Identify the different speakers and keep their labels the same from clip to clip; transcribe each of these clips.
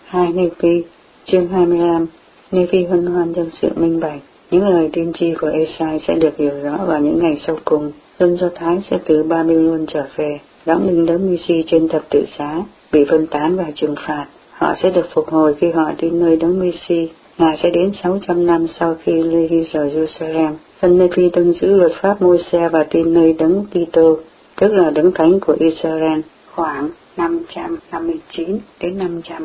Speaker 1: 2 Nephi chương 25. Nephi hân hoan trong sự minh bạch. Những lời tiên tri của Esai sẽ được hiểu rõ vào những ngày sau cùng. Dân Do Thái sẽ từ Babylon trở về, đóng đinh đấng Messi trên thập tự giá, bị phân tán và trừng phạt. Họ sẽ được phục hồi khi họ tin nơi đấng Messi. Ngài sẽ đến 600 năm sau khi Lehi rời Jerusalem. Dân Nephi tuân giữ luật pháp Môi-se và tin nơi đấng Kitô, tức là đấng thánh của Israel, khoảng 559 đến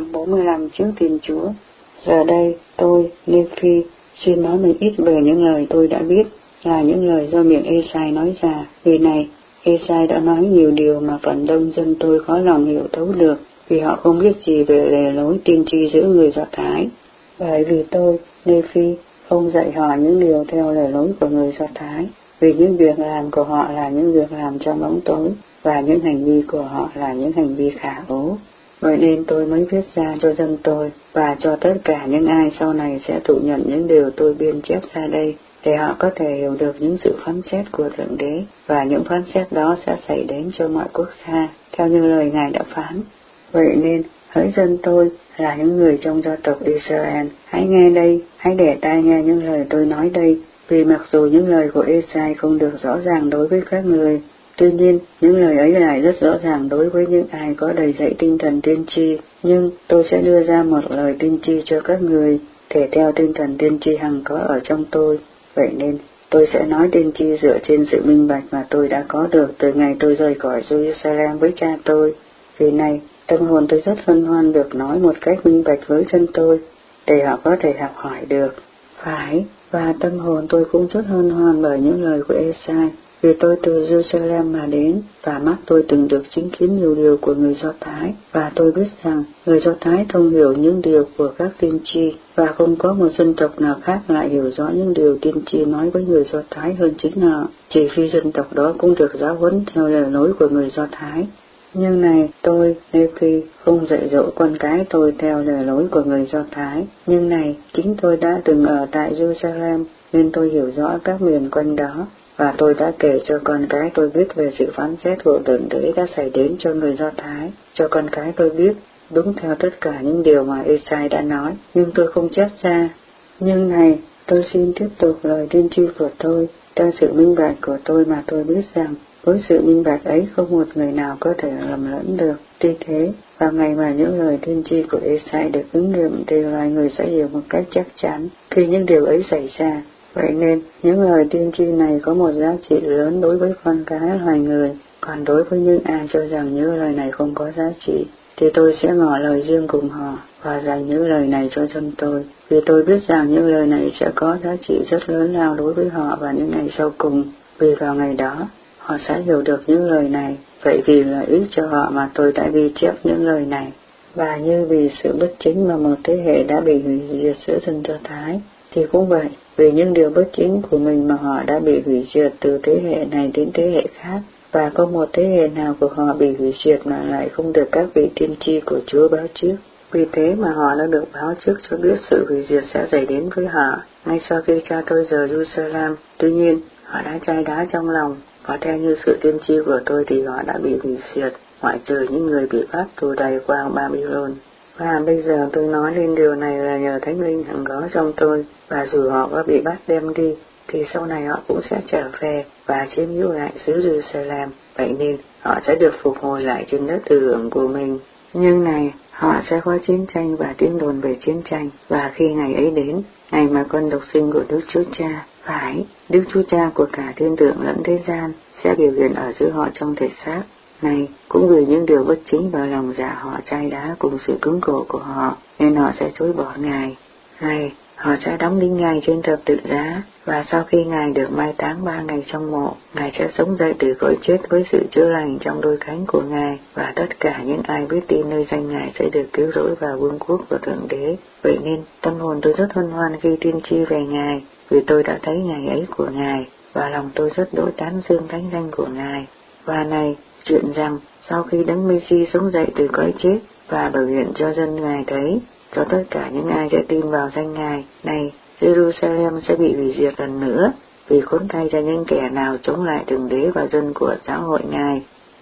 Speaker 1: 545 trước Thiên Chúa. Giờ đây, tôi, Nephi, xin nói một ít về những lời tôi đã biết, là những lời do miệng Esai nói ra. Vì này, Esai đã nói nhiều điều mà phần đông dân tôi khó lòng hiểu thấu được, vì họ không biết gì về lề lối tiên tri giữa người Do Thái. Bởi vì tôi, Nephi, không dạy họ những điều theo lề lối của người Do Thái, vì những việc làm của họ là những việc làm trong bóng tối, và những hành vi của họ là những hành vi khả ố. Vậy nên tôi mới viết ra cho dân tôi, và cho tất cả những ai sau này sẽ thụ nhận những điều tôi biên chép ra đây, để họ có thể hiểu được những sự phán xét của Thượng Đế, và những phán xét đó sẽ xảy đến cho mọi quốc gia, theo như lời Ngài đã phán. Vậy nên, hỡi dân tôi, là những người trong gia tộc Israel, hãy nghe đây, hãy để tai nghe những lời tôi nói đây, vì mặc dù những lời của Esai không được rõ ràng đối với các người, tuy nhiên, những lời ấy lại rất rõ ràng đối với những ai có đầy dạy tinh thần tiên tri. Nhưng tôi sẽ đưa ra một lời tiên tri cho các người, thể theo tinh thần tiên tri hằng có ở trong tôi. Vậy nên, tôi sẽ nói tiên tri dựa trên sự minh bạch mà tôi đã có được từ ngày tôi rời khỏi Jerusalem với cha tôi. Vì này, tâm hồn tôi rất hân hoan được nói một cách minh bạch với dân tôi, để họ có thể học hỏi được. Phải, và tâm hồn tôi cũng rất hân hoan bởi những lời của Esai, vì tôi từ Jerusalem mà đến, và mắt tôi từng được chứng kiến nhiều điều của người Do Thái, và tôi biết rằng người Do Thái thông hiểu những điều của các tiên tri, và không có một dân tộc nào khác lại hiểu rõ những điều tiên tri nói với người Do Thái hơn chính họ, chỉ phi dân tộc đó cũng được giáo huấn theo lề lối của người Do Thái. Nhưng này, tôi, Nephi, không dạy dỗ con cái tôi theo lề lối của người Do Thái. Nhưng này, chính tôi đã từng ở tại Jerusalem, nên tôi hiểu rõ các miền quanh đó. Và tôi đã kể cho con cái tôi biết về sự phán xét của Thượng Đế đã xảy đến cho người Do Thái. Cho con cái tôi biết, đúng theo tất cả những điều mà Esai đã nói, nhưng tôi không chép ra. Nhưng này, tôi xin tiếp tục lời tiên tri của tôi, theo sự minh bạch của tôi mà tôi biết rằng, với sự minh bạch ấy không một người nào có thể lầm lẫn được. Tuy thế, vào ngày mà những lời tiên tri của Esai được ứng nghiệm thì loài người sẽ hiểu một cách chắc chắn khi những điều ấy xảy ra. Vậy nên, những lời tiên tri này có một giá trị lớn đối với con cái loài người, còn đối với những ai cho rằng những lời này không có giá trị, thì tôi sẽ ngỏ lời riêng cùng họ và dành những lời này cho dân tôi, vì tôi biết rằng những lời này sẽ có giá trị rất lớn lao đối với họ vào những ngày sau cùng, vì vào ngày đó, họ sẽ hiểu được những lời này, vậy vì lợi ích cho họ mà tôi đã ghi chép những lời này. Và như vì sự bất chính mà một thế hệ đã bị hủy diệt giữa dân Do Thái, thì cũng vậy, vì những điều bất chính của mình mà họ đã bị hủy diệt từ thế hệ này đến thế hệ khác, và không một thế hệ nào của họ bị hủy diệt mà lại không được các vị tiên tri của Chúa báo trước. Vì thế mà họ đã được báo trước cho biết sự hủy diệt sẽ xảy đến với họ, ngay sau khi cha tôi rời Jerusalem. Tuy nhiên, họ đã chai đá trong lòng, và theo như sự tiên tri của tôi thì họ đã bị hủy diệt, ngoại trừ những người bị bắt tù đày qua Babylon. Và bây giờ tôi nói lên điều này là nhờ Thánh Linh hằng có trong tôi, và dù họ có bị bắt đem đi, thì sau này họ cũng sẽ trở về và chiếm hữu lại xứ Jerusalem. Vậy nên họ sẽ được phục hồi lại trên đất thừa hưởng của mình. Nhưng này, họ sẽ có chiến tranh và tiếng đồn về chiến tranh, và khi ngày ấy đến, ngày mà con độc sinh của Đức Chúa Cha, phải, Đức Chúa Cha của cả thiên thượng lẫn thế gian, sẽ biểu hiện ở giữa họ trong thể xác. Này, cũng vì những điều bất chính và lòng dạ họ chai đá cùng sự cứng cổ của họ, nên họ sẽ chối bỏ Ngài. Này, họ sẽ đóng đinh Ngài trên thập tự giá, và sau khi Ngài được mai táng 3 ngày trong mộ, Ngài sẽ sống dậy từ cõi chết với sự chữa lành trong đôi cánh của Ngài, và tất cả những ai biết tin nơi danh Ngài sẽ được cứu rỗi vào vương quốc của Thượng Đế. Vậy nên, tâm hồn tôi rất hân hoan khi tiên tri về Ngài, vì tôi đã thấy ngày ấy của Ngài, và lòng tôi rất đỗi tán dương thánh danh của Ngài. Và này, chuyện rằng, sau khi đấng Messi sống dậy từ cõi chết và biểu hiện cho dân Ngài thấy, cho tất cả những ai sẽ tin vào danh Ngài, này, Jerusalem sẽ bị hủy diệt lần nữa, vì khốn thay cho những kẻ nào chống lại Thượng Đế và dân của giáo hội Ngài.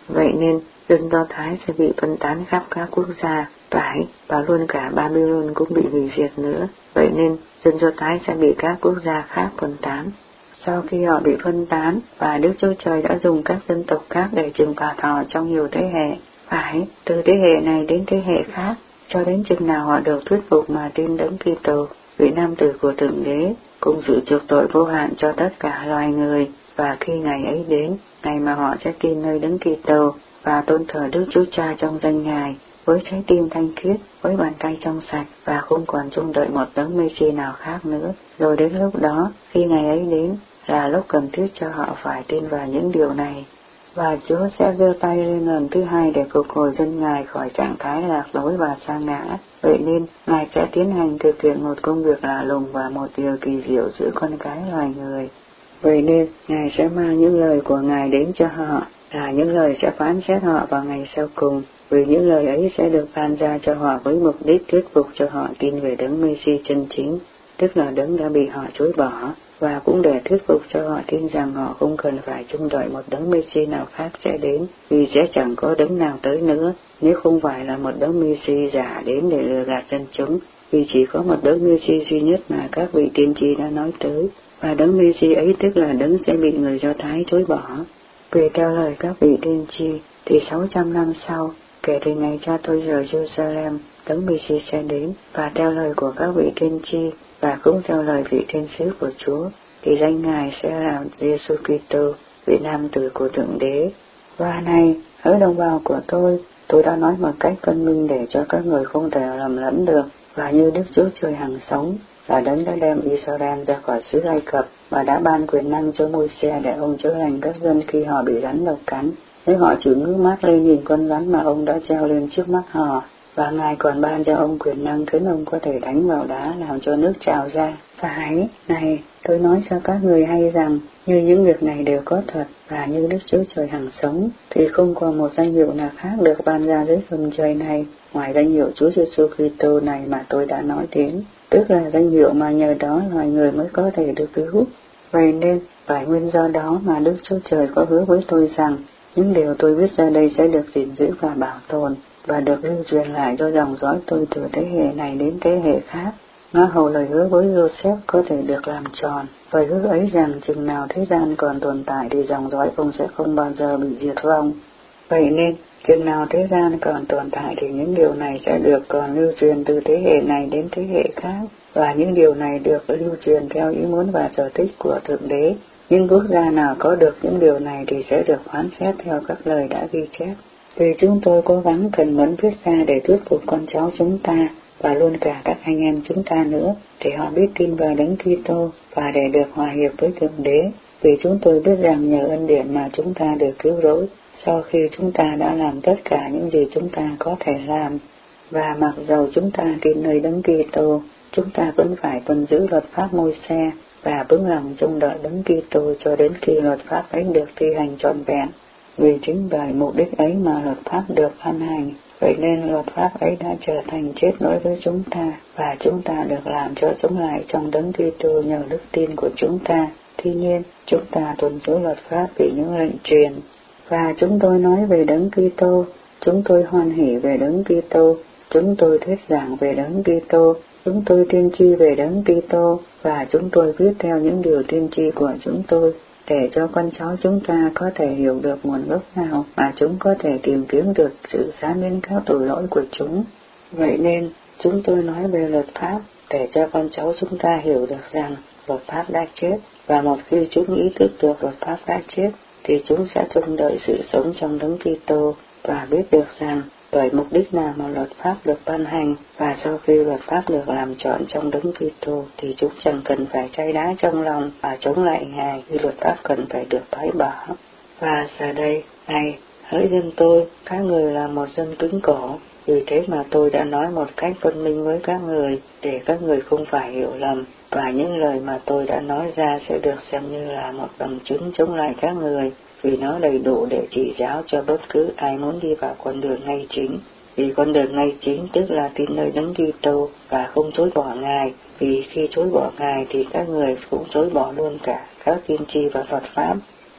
Speaker 1: Vậy nên, dân Do Thái sẽ bị phân tán khắp các quốc gia, phải, và luôn cả Babylon cũng bị hủy diệt nữa. Vậy nên, dân Do Thái sẽ bị các quốc gia khác phân tán. Sau khi họ bị phân tán, và Đức Chúa Trời đã dùng các dân tộc khác để trừng phạt họ trong nhiều thế hệ, phải, từ thế hệ này đến thế hệ khác, cho đến chừng nào họ được thuyết phục mà tin Đấng Kitô, vị Nam Tử của Thượng Đế, cùng sự chuộc tội vô hạn cho tất cả loài người. Và khi ngày ấy đến, ngày mà họ sẽ tin nơi Đấng Kitô và tôn thờ Đức Chúa Cha trong danh Ngài, với trái tim thanh khiết, với bàn tay trong sạch, và không còn trông đợi một đấng Mê-si nào khác nữa. Rồi đến lúc đó, khi ngày ấy đến, là lúc cần thiết cho họ phải tin vào những điều này. Và Chúa sẽ giơ tay lên lần thứ hai để phục hồi dân Ngài khỏi trạng thái lạc lối và sa ngã. Vậy nên, Ngài sẽ tiến hành thực hiện một công việc lạ lùng và một điều kỳ diệu giữa con cái loài người. Vậy nên, Ngài sẽ mang những lời của Ngài đến cho họ, là những lời sẽ phán xét họ vào ngày sau cùng, vì những lời ấy sẽ được ban ra cho họ với mục đích thuyết phục cho họ tin về đấng Mê-si chân chính, tức là đấng đã bị họ chối bỏ, và cũng để thuyết phục cho họ tin rằng họ không cần phải trông đợi một đấng Mê-si nào khác sẽ đến, vì sẽ chẳng có đấng nào tới nữa, nếu không phải là một đấng Mê-si giả đến để lừa gạt dân chúng, vì chỉ có một đấng Mê-si duy nhất mà các vị tiên tri đã nói tới, và đấng Mê-si ấy tức là đấng sẽ bị người Do Thái chối bỏ. Vì theo lời các vị tiên tri, thì 600 năm sau, kể từ ngày cha tôi rời Jerusalem, đấng Mê-si sẽ đến, và theo lời của các vị tiên tri, và cũng theo lời vị thiên sứ của Chúa, thì danh Ngài sẽ là Giêsu Kitô, vị Nam Tử của Thượng Đế. Và này, hỡi đồng bào của tôi đã nói một cách phân minh để cho các người không thể lầm lẫn được, và như Đức Chúa Trời hằng sống, là đấng đã đem Israel ra khỏi xứ Ai Cập, và đã ban quyền năng cho Môi-se để ông chữa lành các dân khi họ bị rắn độc cắn, nếu họ chỉ ngước mắt lên nhìn con rắn mà ông đã treo lên trước mắt họ. Và Ngài còn ban cho ông quyền năng khiến ông có thể đánh vào đá làm cho nước trào ra. Phải, này, tôi nói cho các người hay rằng, như những việc này đều có thật, và như Đức Chúa Trời hằng sống, thì không còn một danh hiệu nào khác được ban ra dưới phần trời này, ngoài danh hiệu Chúa Giêsu Kitô này mà tôi đã nói đến, tức là danh hiệu mà nhờ đó loài người mới có thể được cứu. Vậy nên, phải nguyên do đó mà Đức Chúa Trời có hứa với tôi rằng, những điều tôi viết ra đây sẽ được gìn giữ và bảo tồn, và được lưu truyền lại cho dòng dõi tôi từ thế hệ này đến thế hệ khác. Nó hầu lời hứa với Joseph có thể được làm tròn, lời hứa ấy rằng chừng nào thế gian còn tồn tại thì dòng dõi ông sẽ không bao giờ bị diệt vong. Vậy nên, chừng nào thế gian còn tồn tại thì những điều này sẽ được còn lưu truyền từ thế hệ này đến thế hệ khác, và những điều này được lưu truyền theo ý muốn và sở thích của Thượng Đế. Nhưng quốc gia nào có được những điều này thì sẽ được phán xét theo các lời đã ghi chép. Vì chúng tôi cố gắng cần mẫn viết ra để thuyết phục con cháu chúng ta, và luôn cả các anh em chúng ta nữa, để họ biết tin vào Đấng Kitô và để được hòa hiệp với Thượng Đế. Vì chúng tôi biết rằng nhờ ân điển mà chúng ta được cứu rỗi, sau khi chúng ta đã làm tất cả những gì chúng ta có thể làm. Và mặc dầu chúng ta tin nơi Đấng Kitô, chúng ta vẫn phải tuân giữ luật pháp Môi-se và vững lòng trông đợi Đấng Kitô cho đến khi luật pháp ấy được thi hành trọn vẹn. Vì chính bởi mục đích ấy mà luật pháp được ban hành, vậy nên luật pháp ấy đã trở thành chết nối với chúng ta, và chúng ta được làm cho sống lại trong Đấng Kitô nhờ đức tin của chúng ta. Tuy nhiên, chúng ta tuân giữ luật pháp vì những lệnh truyền. Và chúng tôi nói về Đấng Kitô, chúng tôi hoan hỉ về Đấng Kitô, chúng tôi thuyết giảng về Đấng Kitô, chúng tôi tiên tri về Đấng Kitô, và chúng tôi viết theo những điều tiên tri của chúng tôi, để cho con cháu chúng ta có thể hiểu được nguồn gốc nào mà chúng có thể tìm kiếm được sự xá miễn các tội lỗi của chúng. Vậy nên, chúng tôi nói về luật pháp, để cho con cháu chúng ta hiểu được rằng luật pháp đã chết, và một khi chúng ý thức được luật pháp đã chết, thì chúng sẽ trông đợi sự sống trong Đấng Kitô, và biết được rằng bởi mục đích nào mà luật pháp được ban hành, và sau khi luật pháp được làm trọn trong Đấng Kitô thì chúng chẳng cần phải chai đá trong lòng và chống lại Ngài như luật pháp cần phải được bãi bỏ. Và giờ đây, này, hỡi dân tôi, các người là một dân cứng cổ, vì thế mà tôi đã nói một cách phân minh với các người, để các người không phải hiểu lầm, và những lời mà tôi đã nói ra sẽ được xem như là một bằng chứng chống lại các người, vì nó đầy đủ để chỉ giáo cho bất cứ ai muốn đi vào con đường ngay chính. Vì con đường ngay chính tức là tin nơi Đấng Kitô và không chối bỏ Ngài, vì khi chối bỏ Ngài thì các người cũng chối bỏ luôn cả các tiên tri và luật pháp.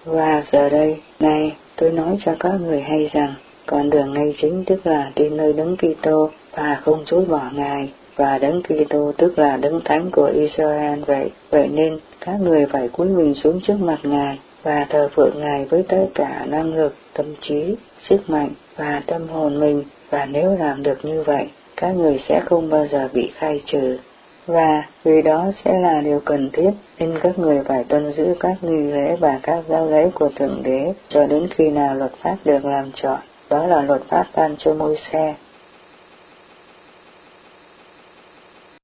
Speaker 1: Và giờ đây, này, tôi nói cho các người hay rằng, con đường ngay chính tức là đi nơi Đấng Kitô và không chối bỏ Ngài, và Đấng Kitô tức là Đấng Thánh của Israel vậy. Vậy nên, các người phải cúi mình xuống trước mặt Ngài và thờ phượng Ngài với tất cả năng lực, tâm trí, sức mạnh và tâm hồn mình, và nếu làm được như vậy, các người sẽ không bao giờ bị khai trừ. Và vì đó sẽ là điều cần thiết, nên các người phải tuân giữ các nghi lễ và các giáo lễ của Thượng Đế cho đến khi nào luật pháp được làm trọn. Đó là luật pháp ban cho Môi-se.